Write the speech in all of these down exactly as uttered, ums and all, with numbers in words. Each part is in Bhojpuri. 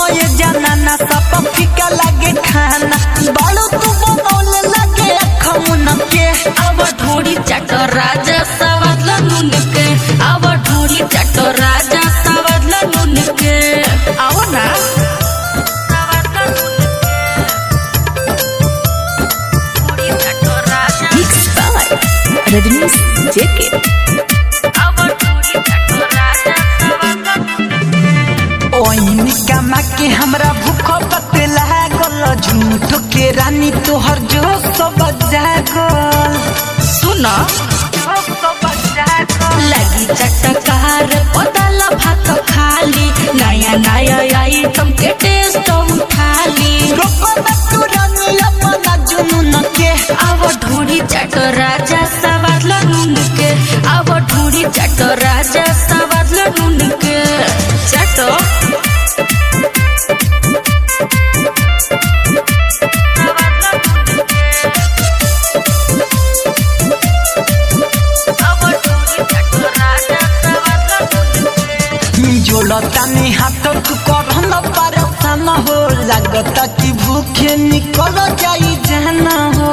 ये जाना ना सब फीका लगे खाना बालू तू बनौले लगे अखमुन के अब ढोड़ी चाटो राजा सवादला नून के अब ढोड़ी चाटो राजा सवादला नून के आओ ना सवादला नून के ढोड़ी चाटो राजा मिक्स बाय रजनीश जेके अब ढोड़ी चाटो राजा सवादला नून ओइन कमा के हमरा भूख बतला गल झूठ के रानी तोहर जो सब जागल सुना सब जागल लगी चटकार पतल भात खाली नया नया आइटम के टेस्ट उठाली रोको ना तू रानी अपना जुनून के अब ढोड़ी चाटो राजा सवादला नून के अब ढोड़ी चाटो राजा सवादला नून के चाटो जोड़ता में हाथ तू कर परेशान हो लगता कि भूखे निकल जाई जाना हो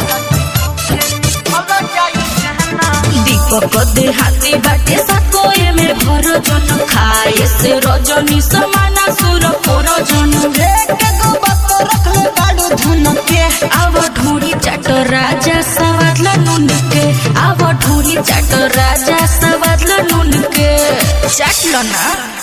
दीपक देहाती बाटे सकोए में भर जन खाए से रजनी समाना सुर पोर जन एक गो बात रख ले बाड़ू धुन के अब ढोड़ी चाटो राजा सवादला नून के अब ढोड़ी चाटो राजा सवादला नून के चाट लो ना।